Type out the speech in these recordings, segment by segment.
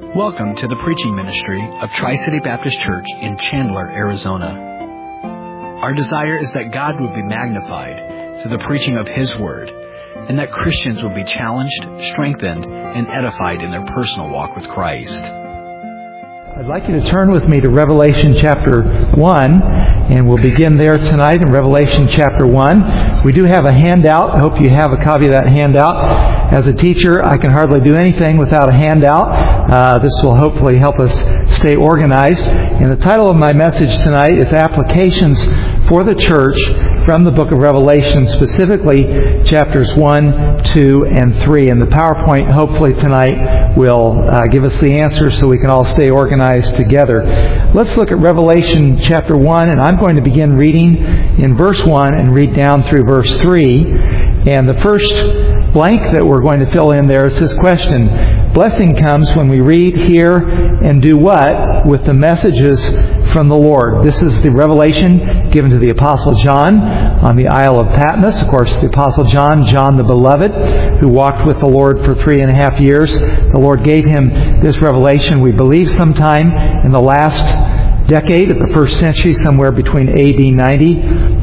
Welcome to the preaching ministry of Tri-City Baptist Church in Chandler, Arizona. Our desire is that God would be magnified through the preaching of His Word, and that Christians would be challenged, strengthened, and edified in their personal walk with Christ. I'd like you to turn with me to Revelation chapter 1, and we'll begin there tonight in Revelation chapter 1. We do have a handout. I hope you have a copy of that handout. As a teacher, I can hardly do anything without a handout. This will hopefully help us stay organized. And the title of my message tonight is Applications for the Church from the book of Revelation, specifically chapters 1, 2, and 3. And the PowerPoint, hopefully tonight, will give us the answers so we can all stay organized together. Let's look at Revelation chapter 1, and I'm going to begin reading in verse 1 and read down through verse 3. And the first blank that we're going to fill in there is this question: blessing comes when we read, hear, and do what? With the messages from the Lord. This is the revelation given to the Apostle John on the Isle of Patmos. Of course, the Apostle John, John the Beloved, who walked with the Lord for 3.5 years. The Lord gave him this revelation, we believe, sometime in the last decade of the first century, somewhere between AD 90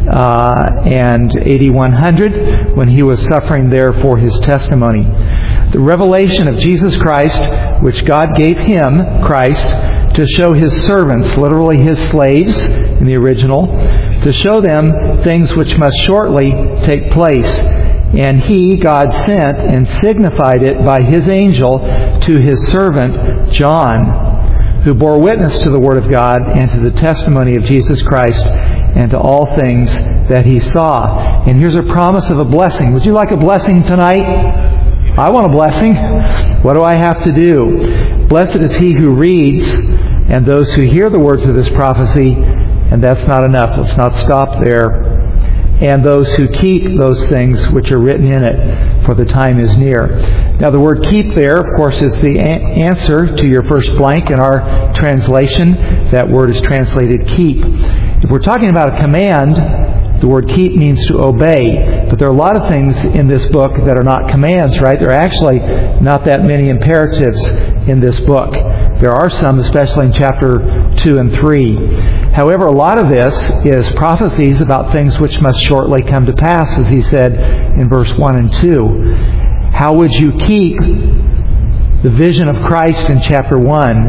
and AD 100, when he was suffering there for his testimony. The revelation of Jesus Christ, which God gave him, Christ, to show His servants, literally His slaves in the original, to show them things which must shortly take place. And He, God, sent and signified it by His angel to His servant John, who bore witness to the Word of God and to the testimony of Jesus Christ and to all things that he saw. And here's a promise of a blessing. Would you like a blessing tonight? I want a blessing. What do I have to do? Blessed is he who reads and those who hear the words of this prophecy. And that's not enough. Let's not stop there. And those who keep those things which are written in it, for the time is near. Now the word keep there, of course, is the answer to your first blank in our translation. That word is translated keep. If we're talking about a command, the word keep means to obey. But there are a lot of things in this book that are not commands, right? There are actually not that many imperatives in this book. There are some, especially in chapter 2 and 3. However, a lot of this is prophecies about things which must shortly come to pass, as he said in verse 1 and 2. How would you keep the vision of Christ in chapter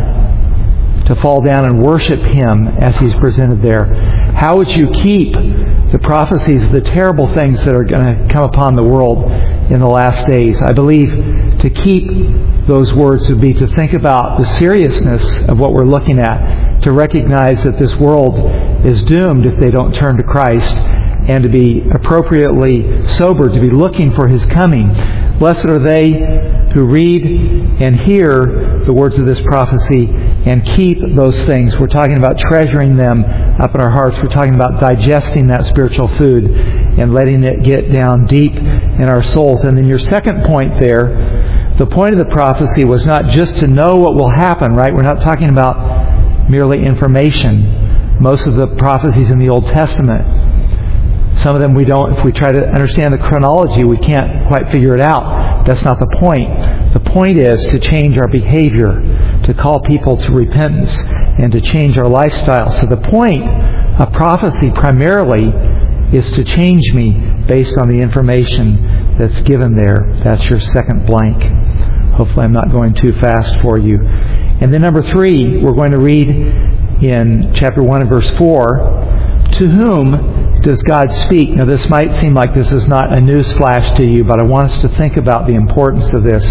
1 to fall down and worship Him as He's presented there? How would you keep the prophecies of the terrible things that are going to come upon the world in the last days? I believe to keep those words would be to think about the seriousness of what we're looking at, to recognize that this world is doomed if they don't turn to Christ, and to be appropriately sober, to be looking for His coming. Blessed are they who read and hear the words of this prophecy and keep those things. We're talking about treasuring them up in our hearts. We're talking about digesting that spiritual food and letting it get down deep in our souls. And then your second point there, the point of the prophecy was not just to know what will happen, right? We're not talking about merely information. Most of the prophecies in the Old Testament, some of them we don't, if we try to understand the chronology, we can't quite figure it out. That's not the point. The point is to change our behavior, to call people to repentance, and to change our lifestyle. So the point of prophecy primarily is to change me based on the information that's given there. That's your second blank. Hopefully I'm not going too fast for you. And then number 3, we're going to read in chapter 1 and verse 4, to whom does God speak? Now this might seem like this is not a news flash to you, but I want us to think about the importance of this.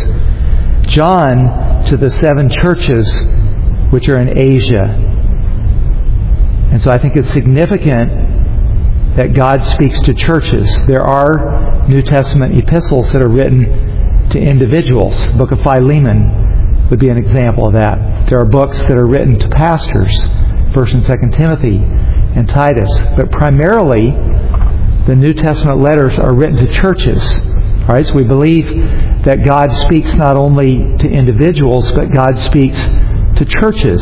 John to the 7 churches which are in Asia. And so I think it's significant that God speaks to churches. There are New Testament epistles that are written to individuals. The book of Philemon would be an example of that. There are books that are written to pastors, 1 and 2 Timothy and Titus. But primarily, the New Testament letters are written to churches. All right, so we believe that God speaks not only to individuals, but God speaks to churches.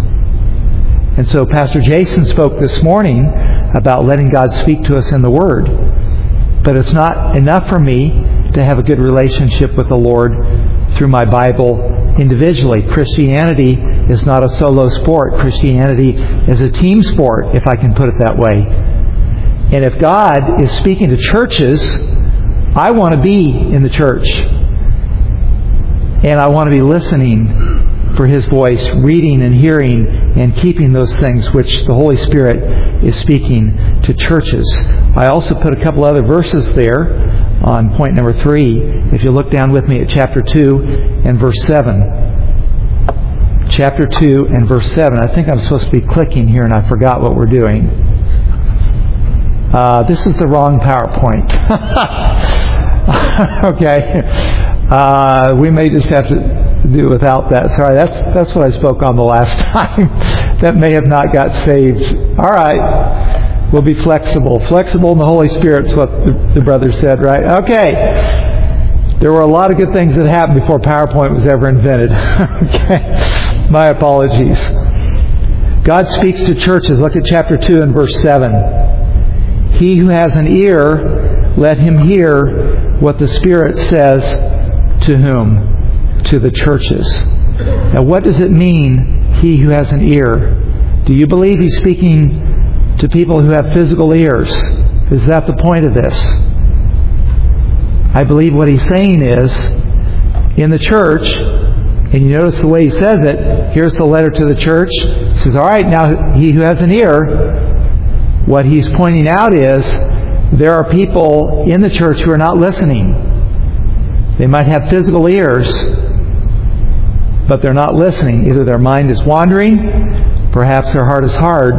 And so Pastor Jason spoke this morning about letting God speak to us in the Word. But it's not enough for me to have a good relationship with the Lord through my Bible individually. Christianity is not a solo sport. Christianity is a team sport, if I can put it that way. And if God is speaking to churches, I want to be in the church. And I want to be listening for His voice, reading and hearing and keeping those things which the Holy Spirit is speaking to churches. I also put a couple other verses there on point number 3. If you look down with me at chapter 2 and verse 7. Chapter 2 and verse 7. I think I'm supposed to be clicking here and I forgot what we're doing. This is the wrong PowerPoint. Okay. We may just have to do without that. Sorry, that's what I spoke on the last time. That may have not got saved. All right. We'll be flexible. Flexible in the Holy Spirit is what the brother said, right? Okay. There were a lot of good things that happened before PowerPoint was ever invented. Okay. My apologies. God speaks to churches. Look at chapter 2 and verse 7. He who has an ear, let him hear what the Spirit says to whom? To the churches. Now what does it mean, he who has an ear? Do you believe He's speaking to people who have physical ears? Is that the point of this? I believe what He's saying is, in the church, and you notice the way He says it, here's the letter to the church. He says, all right, now he who has an ear, what He's pointing out is, there are people in the church who are not listening. They might have physical ears, but they're not listening. Either their mind is wandering, perhaps their heart is hard,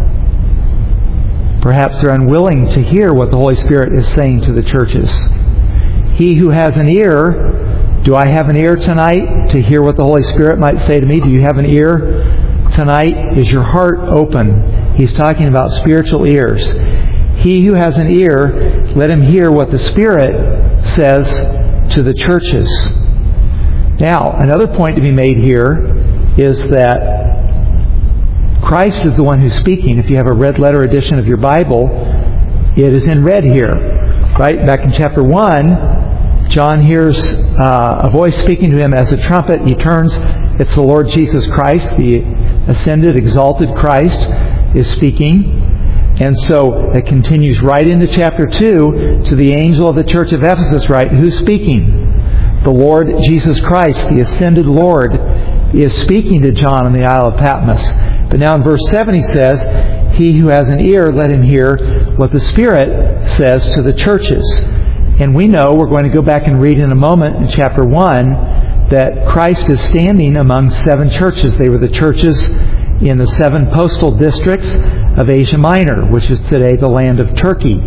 perhaps they're unwilling to hear what the Holy Spirit is saying to the churches. He who has an ear, do I have an ear tonight to hear what the Holy Spirit might say to me? Do you have an ear tonight? Is your heart open? He's talking about spiritual ears. He who has an ear, let him hear what the Spirit says to the churches. Now, another point to be made here is that Christ is the one who's speaking. If you have a red letter edition of your Bible, it is in red here. Right? Back in chapter 1, John hears a voice speaking to him as a trumpet. He turns. It's the Lord Jesus Christ, the ascended, exalted Christ, is speaking. And so it continues right into chapter 2 to the angel of the church of Ephesus, right? Who's speaking? The Lord Jesus Christ, the ascended Lord, is speaking to John on the Isle of Patmos. But now in verse 7 he says, he who has an ear, let him hear what the Spirit says to the churches. And we know, we're going to go back and read in a moment in chapter 1, that Christ is standing among 7 churches. They were the churches in the 7 postal districts of Asia Minor, which is today the land of Turkey.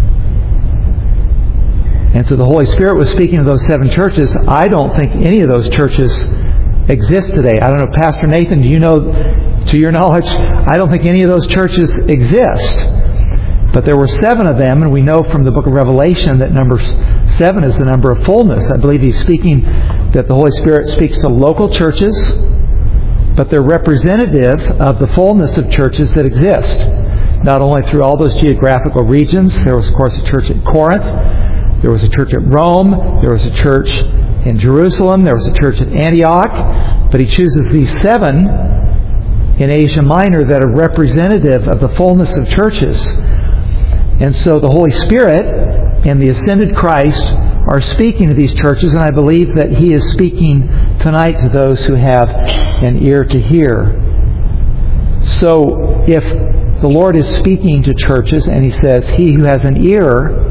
And so the Holy Spirit was speaking to those 7 churches. I don't think any of those churches exist today. I don't know, Pastor Nathan, do you know, to your knowledge, I don't think any of those churches exist. But there were 7 of them, and we know from the book of Revelation that number 7 is the number of fullness. I believe he's speaking that the Holy Spirit speaks to local churches, but they're representative of the fullness of churches that exist. Not only through all those geographical regions. There was, of course, a church at Corinth. There was a church at Rome. There was a church in Jerusalem. There was a church at Antioch. But he chooses these 7 in Asia Minor that are representative of the fullness of churches. And so the Holy Spirit and the ascended Christ are speaking to these churches, and I believe that He is speaking tonight to those who have an ear to hear. So if the Lord is speaking to churches and He says, he who has an ear,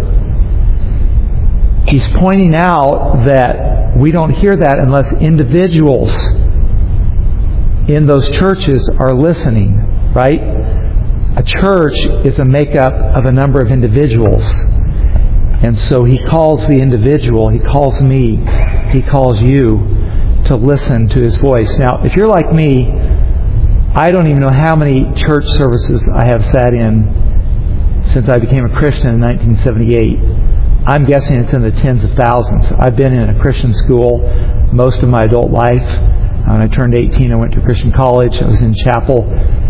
He's pointing out that we don't hear that unless individuals in those churches are listening, right? A church is a makeup of a number of individuals. And so He calls the individual, He calls me, He calls you to listen to His voice. Now, if you're like me, I don't even know how many church services I have sat in since I became a Christian in 1978. I'm guessing it's in the tens of thousands. I've been in a Christian school most of my adult life. When I turned 18, I went to Christian college. I was in chapel.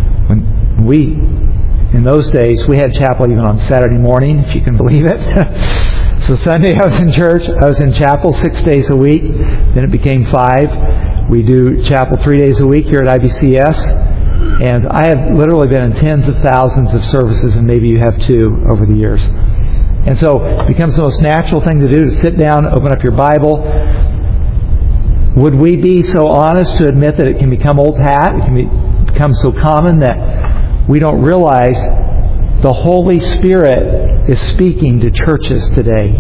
In those days, we had chapel even on Saturday morning, if you can believe it. So Sunday I was in church. I was in chapel 6 days a week. Then it became 5. We do chapel 3 days a week here at IBCS. And I have literally been in tens of thousands of services, and maybe you have too over the years. And so it becomes the most natural thing to do to sit down, open up your Bible. Would we be so honest to admit that it can become old hat? It can become so common that we don't realize the Holy Spirit is speaking to churches today.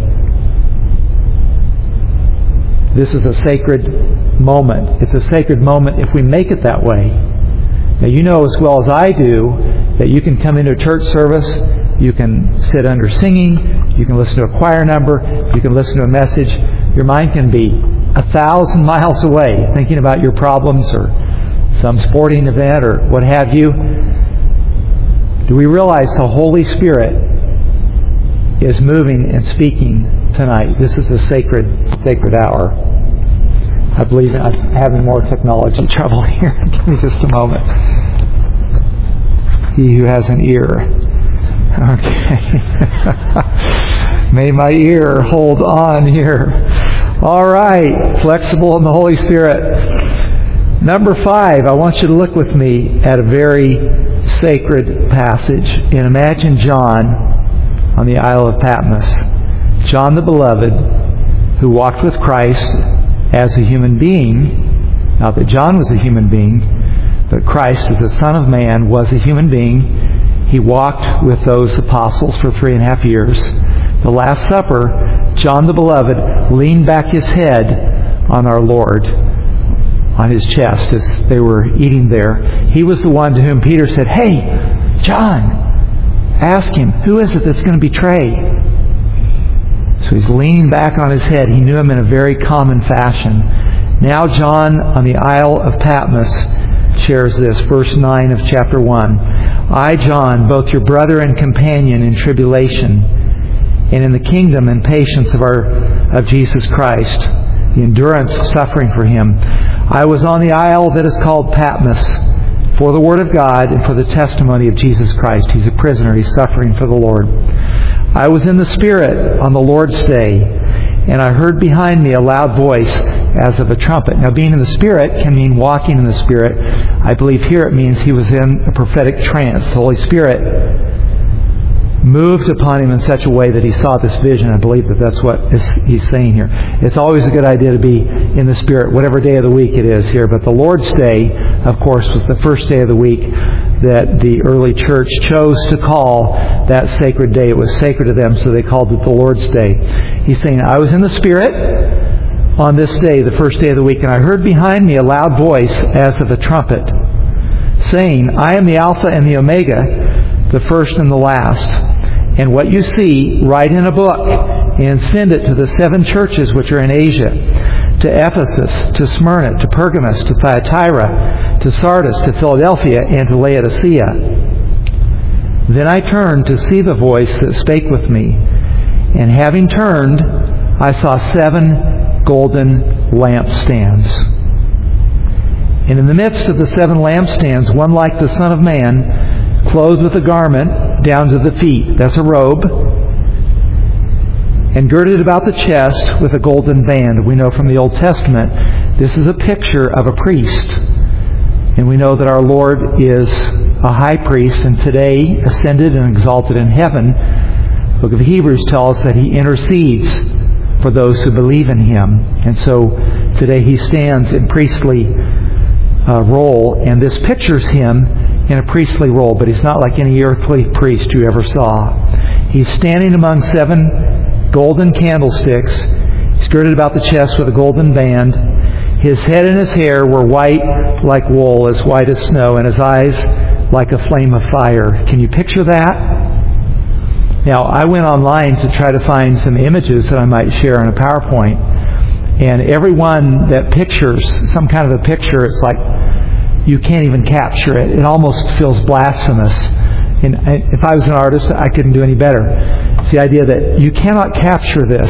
This is a sacred moment. It's a sacred moment if we make it that way. Now, you know as well as I do that you can come into a church service, you can sit under singing, you can listen to a choir number, you can listen to a message. Your mind can be 1,000 miles away thinking about your problems or some sporting event or what have you. Do we realize the Holy Spirit is moving and speaking tonight? This is a sacred hour. I believe I'm having more technology trouble here. Give me just a moment. He who has an ear. Okay. May my ear hold on here. All right. Flexible in the Holy Spirit. Number 5, I want you to look with me at a very sacred passage. And imagine John on the Isle of Patmos. John the Beloved, who walked with Christ as a human being. Not that John was a human being, but Christ, as the Son of Man, was a human being. He walked with those apostles for 3.5 years. The Last Supper, John the Beloved leaned back his head on our Lord, on his chest as they were eating there. He was the one to whom Peter said, "Hey, John, ask him, who is it that's going to betray?" So he's leaning back on his head. He knew him in a very common fashion. Now John on the Isle of Patmos shares this, verse 9 of chapter 1. I, John, both your brother and companion in tribulation and in the kingdom and patience of Jesus Christ, the endurance of suffering for Him. I was on the isle that is called Patmos for the Word of God and for the testimony of Jesus Christ. He's a prisoner. He's suffering for the Lord. I was in the Spirit on the Lord's day, and I heard behind me a loud voice as of a trumpet. Now, being in the Spirit can mean walking in the Spirit. I believe here it means he was in a prophetic trance. The Holy Spirit moved upon him in such a way that he saw this vision. I believe that that's what he's saying here. It's always a good idea to be in the Spirit, whatever day of the week it is here. But the Lord's Day, of course, was the first day of the week that the early church chose to call that sacred day. It was sacred to them, so they called it the Lord's Day. He's saying, I was in the Spirit on this day, the first day of the week, and I heard behind me a loud voice as of a trumpet, saying, I am the Alpha and the Omega, the first and the last. And what you see, write in a book and send it to the 7 churches which are in Asia, to Ephesus, to Smyrna, to Pergamos, to Thyatira, to Sardis, to Philadelphia, and to Laodicea. Then I turned to see the voice that spake with me. And having turned, I saw 7 golden lampstands. And in the midst of the 7 lampstands, one like the Son of Man, clothed with a garment down to the feet. That's a robe. And girded about the chest with a golden band. We know from the Old Testament, this is a picture of a priest. And we know that our Lord is a high priest, and today ascended and exalted in heaven. The book of Hebrews tells us that He intercedes for those who believe in Him. And so today He stands in priestly role, and this pictures Him in a priestly role, but He's not like any earthly priest you ever saw. He's standing among 7 golden candlesticks. He's girded about the chest with a golden band. His head and his hair were white like wool, as white as snow, and his eyes like a flame of fire. Can you picture that? Now, I went online to try to find some images that I might share on a PowerPoint, and every one that pictures some kind of a picture, it's like you can't even capture it. It almost feels blasphemous. And if I was an artist, I couldn't do any better. It's the idea that you cannot capture this.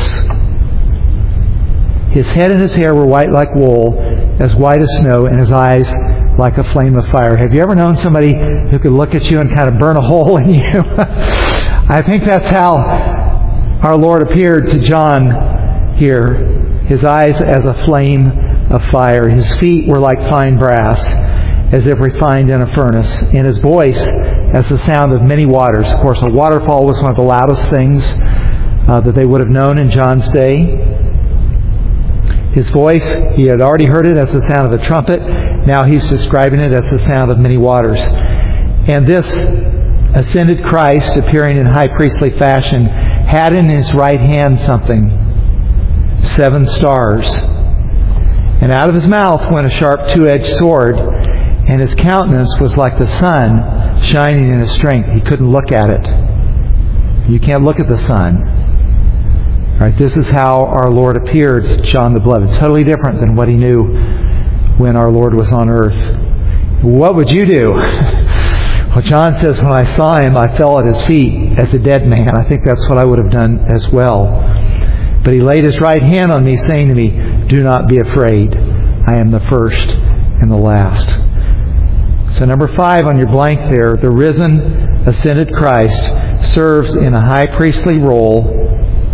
His head and his hair were white like wool, as white as snow, and his eyes like a flame of fire. Have you ever known somebody who could look at you and kind of burn a hole in you? I think that's how our Lord appeared to John here. His eyes as a flame of fire. His feet were like fine brass, as if refined in a furnace. And his voice as the sound of many waters. Of course, a waterfall was one of the loudest things that they would have known in John's day. His voice, he had already heard it as the sound of a trumpet. Now he's describing it as the sound of many waters. And this ascended Christ, appearing in high priestly fashion, had in his right hand something, 7 stars. And out of his mouth went a sharp two-edged sword, and his countenance was like the sun shining in his strength. He couldn't look at it. You can't look at the sun. Right, this is how our Lord appeared to John the Beloved. Totally different than what he knew when our Lord was on earth. What would you do? Well, John says, when I saw him, I fell at his feet as a dead man. I think that's what I would have done as well. But he laid his right hand on me, saying to me, do not be afraid. I am the first and the last. So number 5 on your blank there, the risen, ascended Christ serves in a high priestly role,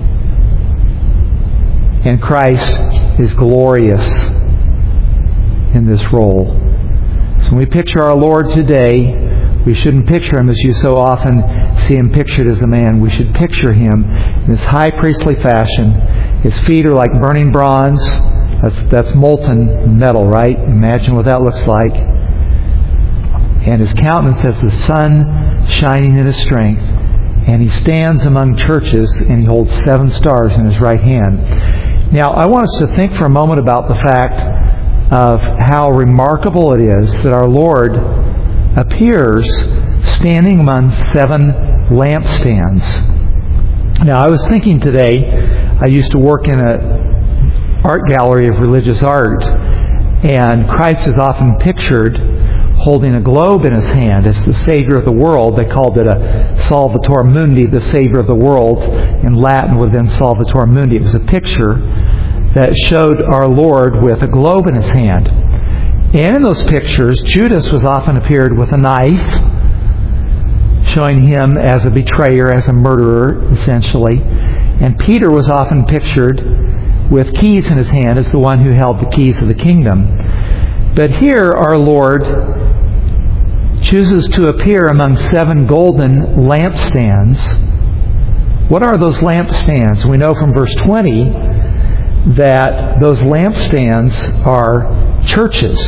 and Christ is glorious in this role. So when we picture our Lord today, we shouldn't picture Him as you so often see Him pictured as a man. We should picture Him in this high priestly fashion. His feet are like burning bronze. That's molten metal, right? Imagine what that looks like. And His countenance as the sun shining in His strength. And He stands among churches, and He holds 7 stars in His right hand. Now, I want us to think for a moment about the fact of how remarkable it is that our Lord appears standing among 7 lampstands. Now, I was thinking today, I used to work in an art gallery of religious art, and Christ is often pictured holding a globe in His hand as the Savior of the world. They called it a Salvator Mundi, the Savior of the world. In Latin would have been Salvator Mundi. It was a picture that showed our Lord with a globe in His hand. And in those pictures, Judas was often appeared with a knife, showing him as a betrayer, as a murderer, essentially. And Peter was often pictured with keys in his hand as the one who held the keys of the kingdom. But here our Lord chooses to appear among 7 golden lampstands. What are those lampstands? We know from verse 20 that those lampstands are churches.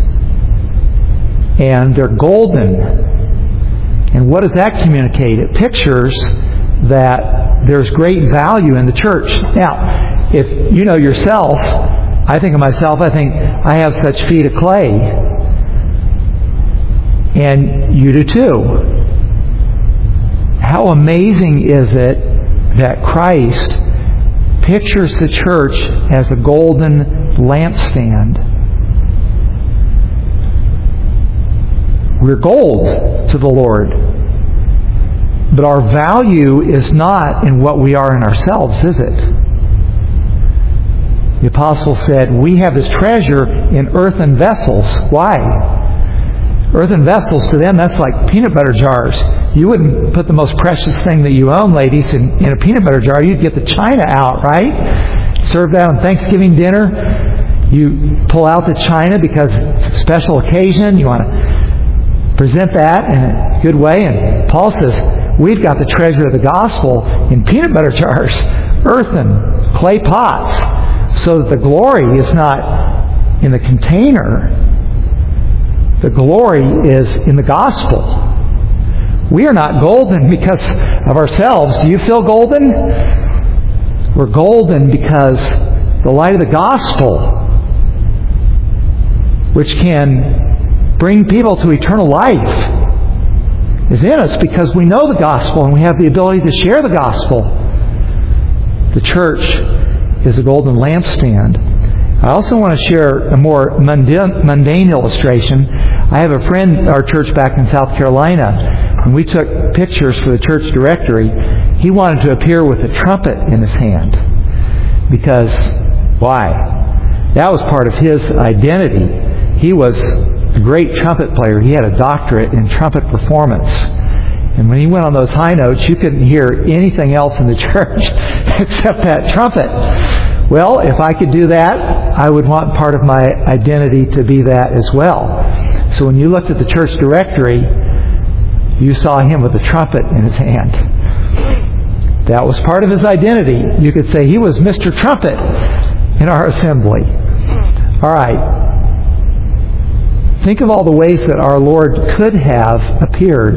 And they're golden. And what does that communicate? It pictures that there's great value in the church. Now, if you know yourself, I think of myself, I think I have such feet of clay. And you do too. How amazing is it that Christ pictures the church as a golden lampstand? We're gold to the Lord. But our value is not in what we are in ourselves, is it? The apostle said, we have this treasure in earthen vessels. Why? Earthen vessels, to them, that's like peanut butter jars. You wouldn't put the most precious thing that you own, ladies, in a peanut butter jar. You'd get the china out, right? Serve that on Thanksgiving dinner. You pull out the china because it's a special occasion. You want to present that in a good way. And Paul says, we've got the treasure of the gospel in peanut butter jars, earthen, clay pots, so that the glory is not in the container. The glory is in the gospel. We are not golden because of ourselves. Do you feel golden? We're golden because the light of the gospel, which can bring people to eternal life, is in us because we know the gospel and we have the ability to share the gospel. The church is a golden lampstand. I also want to share a more mundane illustration. I have a friend at our church back in South Carolina. When we took pictures for the church directory, he wanted to appear with a trumpet in his hand. Because, why? That was part of his identity. He was a great trumpet player. He had a doctorate in trumpet performance. And when he went on those high notes, you couldn't hear anything else in the church except that trumpet. Well, if I could do that, I would want part of my identity to be that as well. So when you looked at the church directory, you saw him with a trumpet in his hand. That was part of his identity. You could say he was Mr. Trumpet in our assembly. All right. Think of all the ways that our Lord could have appeared.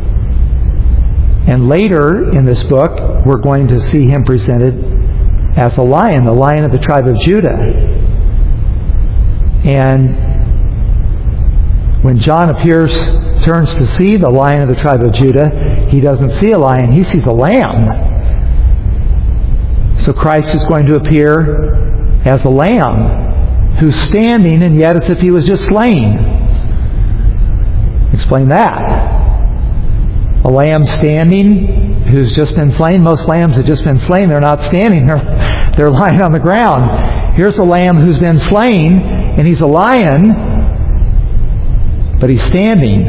And later in this book, we're going to see him presented as a lion, the Lion of the tribe of Judah. And when John turns to see the Lion of the tribe of Judah, he doesn't see a lion, he sees a lamb. So Christ is going to appear as a lamb who's standing, and yet as if he was just slain. Explain that. A lamb standing who's just been slain. Most lambs have just been slain. They're not standing. They're lying on the ground. Here's a lamb who's been slain, and he's a lion, but he's standing.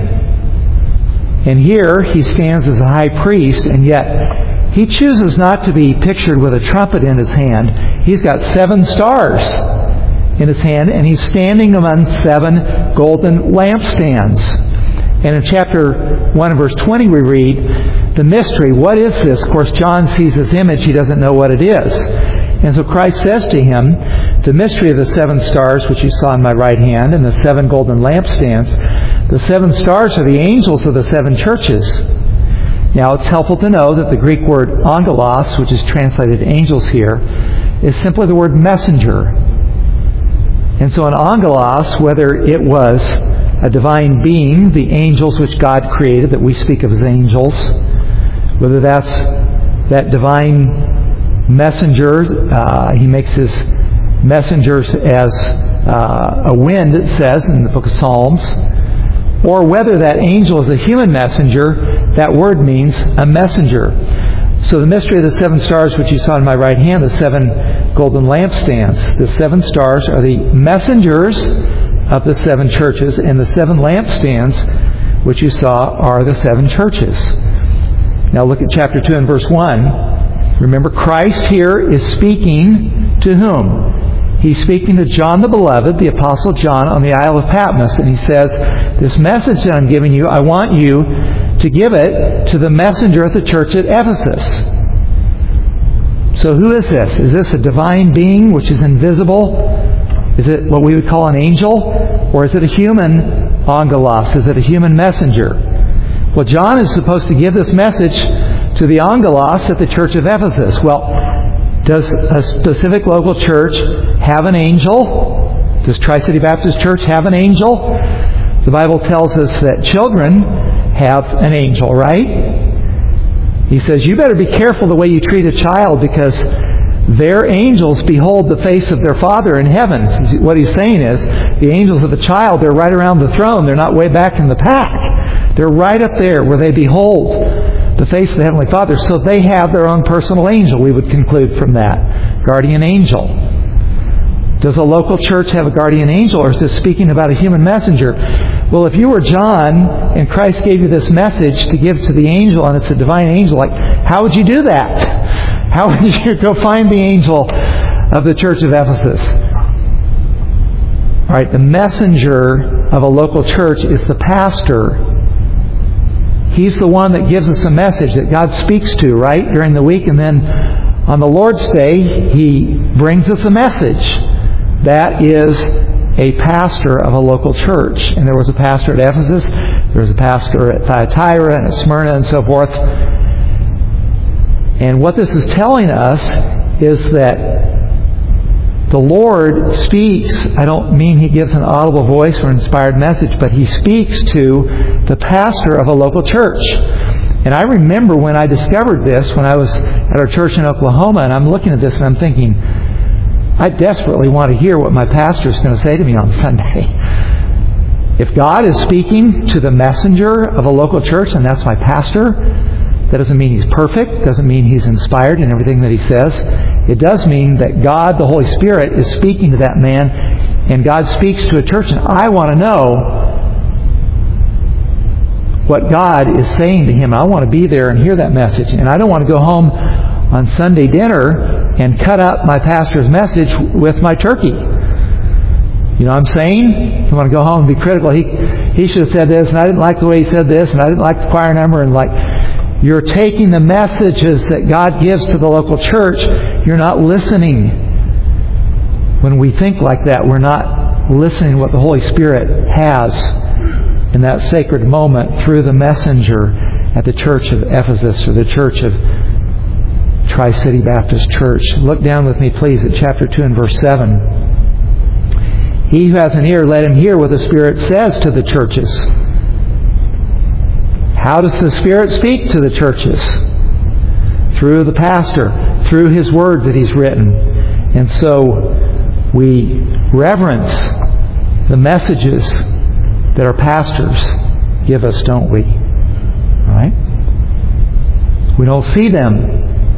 And here he stands as a high priest, and yet he chooses not to be pictured with a trumpet in his hand. He's got 7 stars in his hand, and he's standing among 7 golden lampstands. And in chapter 1 and verse 20 we read, the mystery, what is this? Of course, John sees his image. He doesn't know what it is. And so Christ says to him, the mystery of the 7 stars, which you saw in my right hand, and the 7 golden lampstands, the 7 stars are the angels of the 7 churches. Now, it's helpful to know that the Greek word angelos, which is translated angels here, is simply the word messenger. And so an angelos, whether it was a divine being, the angels which God created, that we speak of as angels, whether that's that divine messenger, he makes his messengers as a wind, it says in the book of Psalms, or whether that angel is a human messenger, that word means a messenger. So the mystery of the 7 stars, which you saw in my right hand, the 7 golden lampstands, the 7 stars are the messengers of the 7 churches, and the 7 lampstands, which you saw, are the 7 churches. Now look at chapter 2 and verse 1. Remember, Christ here is speaking to whom? He's speaking to John the Beloved, the Apostle John, on the Isle of Patmos. And he says, this message that I'm giving you, I want you to give it to the messenger at the church at Ephesus. So who is this? Is this a divine being which is invisible? Is it what we would call an angel? Or is it a human angelos? Is it a human messenger? Well, John is supposed to give this message to the angelos at the church of Ephesus. Well, does a specific local church have an angel? Does Tri-City Baptist Church have an angel? The Bible tells us that children have an angel, right? He says, you better be careful the way you treat a child, because their angels behold the face of their Father in heaven. What he's saying is, the angels of the child, they're right around the throne. They're not way back in the pack. They're right up there where they behold the face of the Heavenly Father. So they have their own personal angel, we would conclude from that. Guardian angel. Does a local church have a guardian angel, or is this speaking about a human messenger? Well, if you were John and Christ gave you this message to give to the angel, and it's a divine angel, how would you do that? How would you go find the angel of the church of Ephesus? All right, the messenger of a local church is the pastor. He's the one that gives us a message that God speaks to, right, during the week. And then on the Lord's Day, He brings us a message. That is a pastor of a local church. And there was a pastor at Ephesus. There was a pastor at Thyatira and at Smyrna and so forth. And what this is telling us is that the Lord speaks. I don't mean He gives an audible voice or an inspired message, but He speaks to the pastor of a local church. And I remember when I discovered this, when I was at our church in Oklahoma, and I'm looking at this and I'm thinking, I desperately want to hear what my pastor is going to say to me on Sunday. If God is speaking to the messenger of a local church, and that's my pastor, that doesn't mean he's perfect, doesn't mean he's inspired in everything that he says. It does mean that God, the Holy Spirit, is speaking to that man, and God speaks to a church, and I want to know what God is saying to him. I want to be there and hear that message. And I don't want to go home on Sunday dinner and cut up my pastor's message with my turkey. You know what I'm saying? You want to go home and be critical. He should have said this, and I didn't like the way he said this, and I didn't like the choir number, and you're taking the messages that God gives to the local church. You're not listening. When we think like that, we're not listening to what the Holy Spirit has in that sacred moment through the messenger at the church of Ephesus or the church of Tri-City Baptist Church. Look down with me, please, at chapter 2 and verse 7. He who has an ear, let him hear what the Spirit says to the churches. How does the Spirit speak to the churches? Through the pastor, through his word that he's written. And so we reverence the messages that our pastors give us, don't we? All right? We don't see them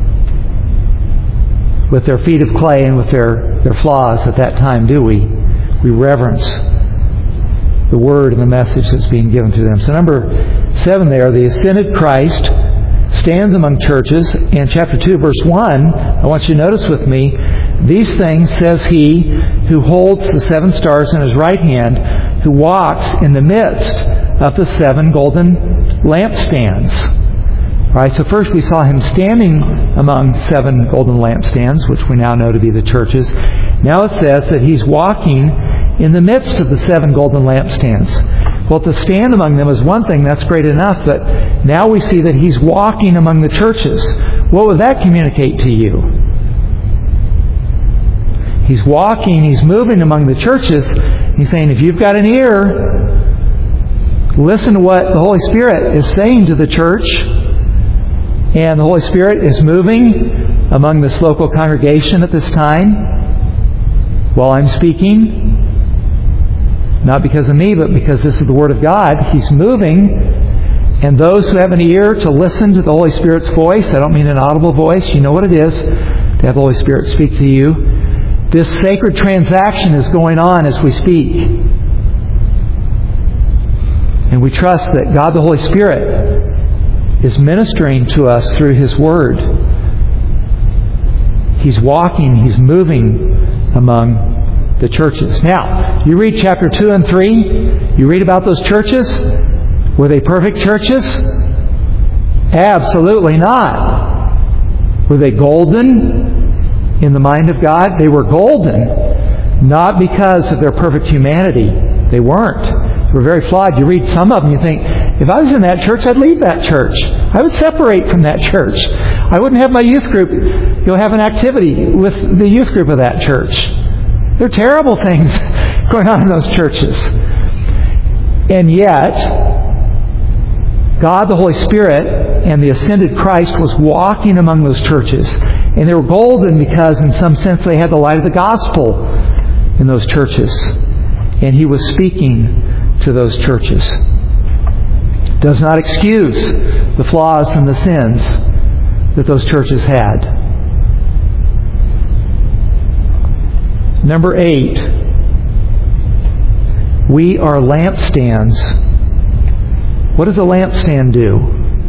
with their feet of clay and with their flaws at that time, do we? We reverence the word and the message that's being given to them. So number 7 there, the ascended Christ stands among churches. In chapter 2, verse 1, I want you to notice with me, these things says he who holds the 7 stars in his right hand, who walks in the midst of the 7 golden lampstands. All right, so first we saw him standing among 7 golden lampstands, which we now know to be the churches. Now it says that he's walking in the midst of the 7 golden lampstands. Well, to stand among them is one thing, that's great enough, but now we see that he's walking among the churches. What would that communicate to you? He's walking, he's moving among the churches. He's saying, if you've got an ear, listen to what the Holy Spirit is saying to the church. And the Holy Spirit is moving among this local congregation at this time while I'm speaking. Not because of me, but because this is the Word of God. He's moving. And those who have an ear to listen to the Holy Spirit's voice, I don't mean an audible voice, you know what it is to have the Holy Spirit speak to you. This sacred transaction is going on as we speak. And we trust that God the Holy Spirit is ministering to us through His Word. He's walking, He's moving among the churches. Now, you read chapter 2 and 3, you read about those churches. Were they perfect churches? Absolutely not. Were they golden in the mind of God? They were golden, not because of their perfect humanity. They weren't. They were very flawed. You read some of them, you think, if I was in that church, I'd leave that church. I would separate from that church. I wouldn't have my youth group, have an activity with the youth group of that church. There are terrible things going on in those churches. And yet, God the Holy Spirit and the ascended Christ was walking among those churches. And they were golden because in some sense they had the light of the gospel in those churches. And He was speaking to those churches. Does not excuse the flaws and the sins that those churches had. Number 8, we are lampstands. What does a lampstand do?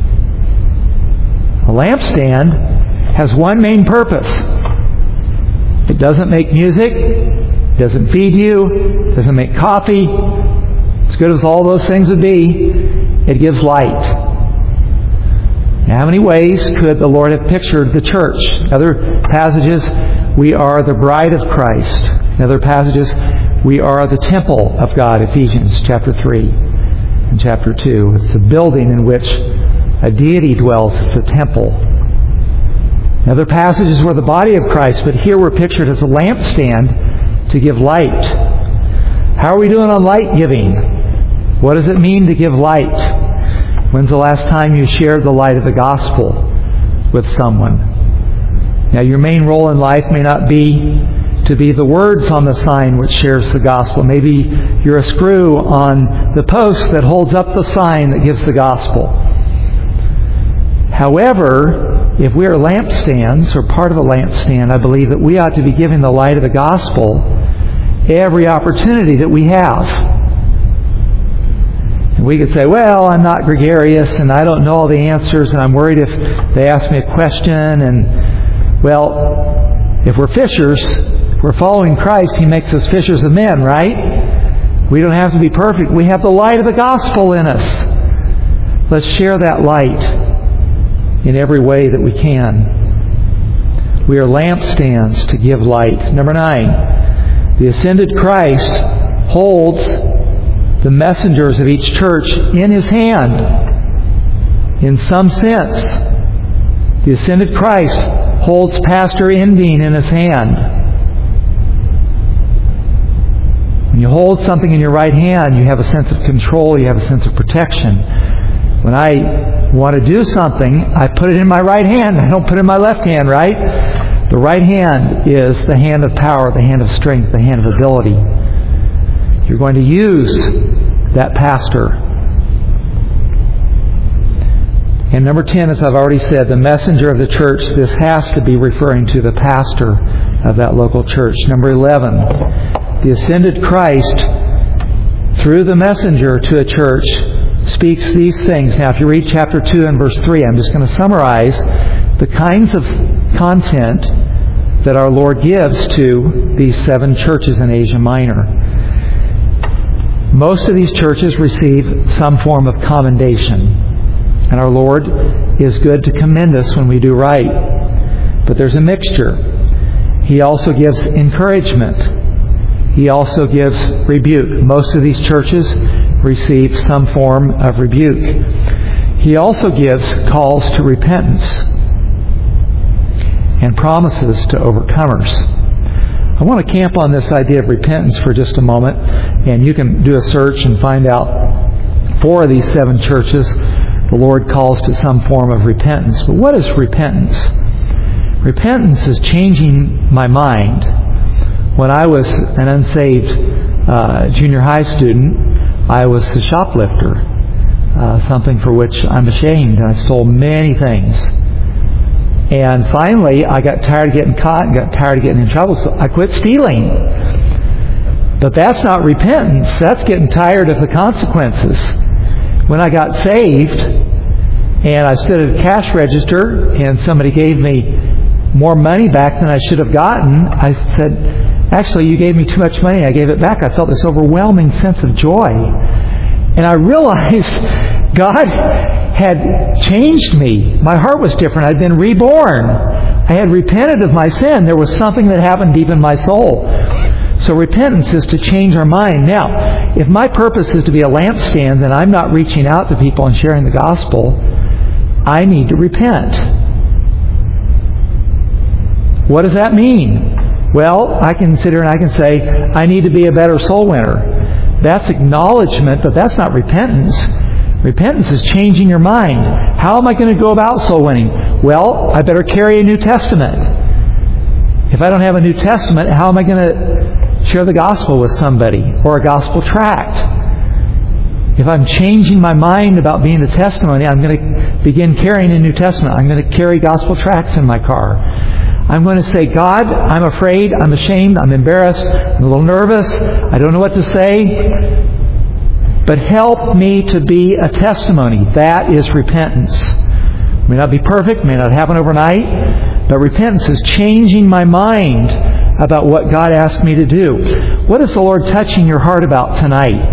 A lampstand has one main purpose. It doesn't make music, doesn't feed you, doesn't make coffee, as good as all those things would be. It gives light. Now, how many ways could the Lord have pictured the church? Other passages, we are the bride of Christ. In other passages, we are the temple of God, Ephesians chapter 3 and chapter 2. It's a building in which a deity dwells. It's a temple. In other passages, we're the body of Christ, but here we're pictured as a lampstand to give light. How are we doing on light giving? What does it mean to give light? When's the last time you shared the light of the gospel with someone? Now, your main role in life may not be to be the words on the sign which shares the gospel. Maybe you're a screw on the post that holds up the sign that gives the gospel. However, if we are lampstands or part of a lampstand, I believe that we ought to be giving the light of the gospel every opportunity that we have. And we could say, well, I'm not gregarious and I don't know all the answers and I'm worried if they ask me a question. And, well, If we're fishers, if we're following Christ, He makes us fishers of men, right? We don't have to be perfect. We have the light of the gospel in us. Let's share that light in every way that we can. We are lampstands to give light. Number 9, the ascended Christ holds the messengers of each church in His hand. In some sense, the ascended Christ holds Pastor Endine in His hand. When you hold something in your right hand, you have a sense of control, you have a sense of protection. When I want to do something, I put it in my right hand. I don't put it in my left hand, right? The right hand is the hand of power, the hand of strength, the hand of ability. You're going to use that pastor. And number 10, as I've already said, the messenger of the church, this has to be referring to the pastor of that local church. Number 11, the ascended Christ, through the messenger to a church, speaks these things. Now, if you read chapter 2 and verse 3, I'm just going to summarize the kinds of content that our Lord gives to these 7 churches in Asia Minor. Most of these churches receive some form of commendation. And our Lord is good to commend us when we do right. But there's a mixture. He also gives encouragement. He also gives rebuke. Most of these churches receive some form of rebuke. He also gives calls to repentance and promises to overcomers. I want to camp on this idea of repentance for just a moment, and you can do a search and find out 4 of these 7 churches the Lord calls to some form of repentance. But what is repentance? Repentance is changing my mind. When I was an unsaved junior high student, I was a shoplifter, something for which I'm ashamed. I stole many things. And finally, I got tired of getting caught and got tired of getting in trouble, so I quit stealing. But that's not repentance. That's getting tired of the consequences. When I got saved, and I stood at a cash register, and somebody gave me more money back than I should have gotten, I said, "Actually, you gave me too much money." I gave it back. I felt this overwhelming sense of joy. And I realized God had changed me. My heart was different. I'd been reborn. I had repented of my sin. There was something that happened deep in my soul. So repentance is to change our mind. Now, if my purpose is to be a lampstand and I'm not reaching out to people and sharing the gospel, I need to repent. What does that mean? Well, I can sit here and I can say, I need to be a better soul winner. That's acknowledgement, but that's not repentance. Repentance is changing your mind. How am I going to go about soul winning? Well, I better carry a New Testament. If I don't have a New Testament, how am I going to share the gospel with somebody or a gospel tract? If I'm changing my mind about being a testimony, I'm going to begin carrying a New Testament. I'm going to carry gospel tracts in my car. I'm going to say, God, I'm afraid, I'm ashamed, I'm embarrassed, I'm a little nervous, I don't know what to say, but help me to be a testimony. That is repentance. It may not be perfect, may not happen overnight, but repentance is changing my mind about what God asked me to do. What is the Lord touching your heart about tonight?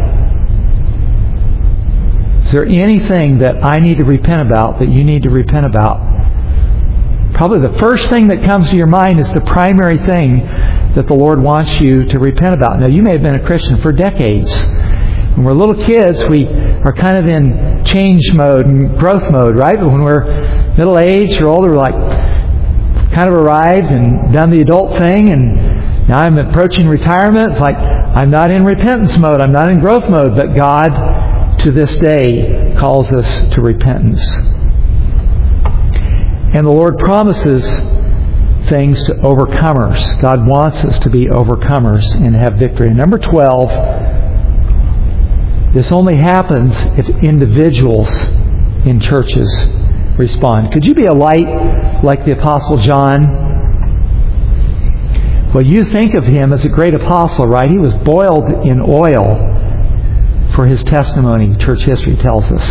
Is there anything that I need to repent about, that you need to repent about? Probably the first thing that comes to your mind is the primary thing that the Lord wants you to repent about. Now, you may have been a Christian for decades. When we're little kids, we are kind of in change mode and growth mode, right? But when we're middle-aged or older, we're like kind of arrived and done the adult thing, and now I'm approaching retirement. It's like I'm not in repentance mode. I'm not in growth mode. But God, to this day, calls us to repentance. And the Lord promises things to overcomers. God wants us to be overcomers and have victory. And number 12, this only happens if individuals in churches respond. Could you be a light like the Apostle John? Well, you think of him as a great apostle, right? He was boiled in oil for his testimony, church history tells us.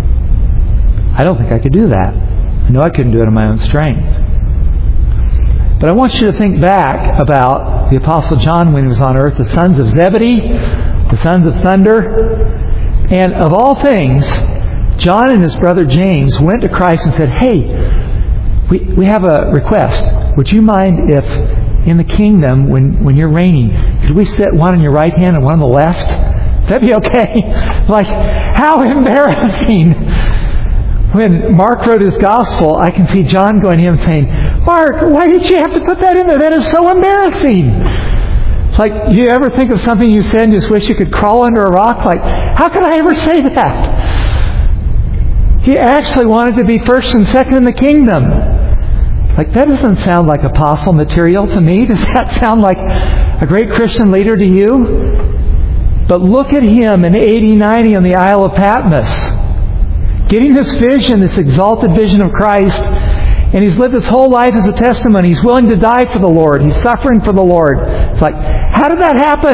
I don't think I could do that. I know I couldn't do it in my own strength. But I want you to think back about the Apostle John when he was on earth, the sons of Zebedee, the sons of thunder. And of all things, John and his brother James went to Christ and said, hey, we have a request. Would you mind if in the kingdom, when you're reigning, could we sit one on your right hand and one on the left? That'd be okay. Like, how embarrassing. When Mark wrote his gospel, I can see John going to him saying, Mark, why did you have to put that in there? That is so embarrassing. It's like, you ever think of something you said and just wish you could crawl under a rock? Like, how could I ever say that? He actually wanted to be first and second in the kingdom. Like, that doesn't sound like apostle material to me. Does that sound like a great Christian leader to you? But look at him in AD 90 on the Isle of Patmos, getting this vision, this exalted vision of Christ, and he's lived his whole life as a testimony. He's willing to die for the Lord. He's suffering for the Lord. It's like, how did that happen?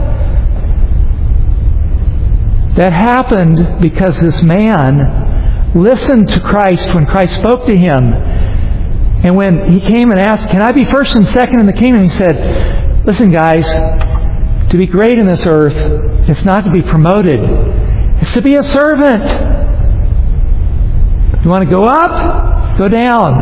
That happened because this man listened to Christ when Christ spoke to him. And when he came and asked, can I be first and second in the kingdom? He said, listen guys, to be great in this earth, it's not to be promoted. It's to be a servant. You want to go up? Go down.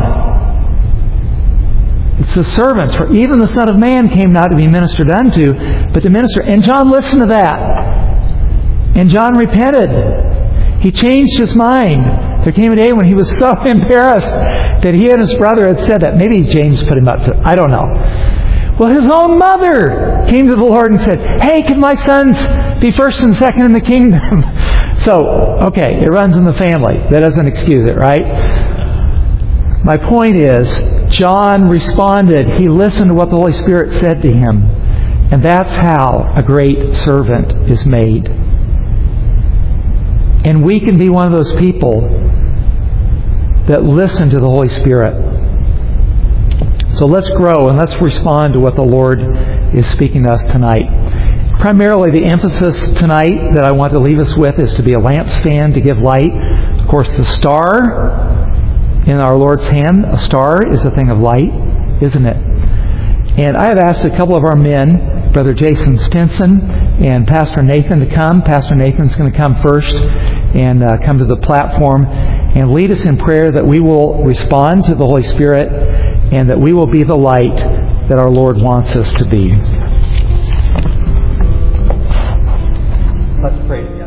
It's the servants. For even the Son of Man came not to be ministered unto, but to minister. And John listened to that. And John repented. He changed his mind. There came a day when he was so embarrassed that he and his brother had said that. Maybe James put him up to it. I don't know. Well, his own mother came to the Lord and said, hey, can my sons be first and second in the kingdom? So, okay, it runs in the family. That doesn't excuse it, right? My point is, John responded. He listened to what the Holy Spirit said to him. And that's how a great servant is made. And we can be one of those people that listen to the Holy Spirit. So let's grow and let's respond to what the Lord is speaking to us tonight. Primarily the emphasis tonight that I want to leave us with is to be a lampstand to give light. Of course, the star in our Lord's hand, a star is a thing of light, isn't it? And I have asked a couple of our men, Brother Jason Stinson and Pastor Nathan, to come. Pastor Nathan's going to come first and come to the platform and lead us in prayer that we will respond to the Holy Spirit and that we will be the light that our Lord wants us to be. Let's pray together.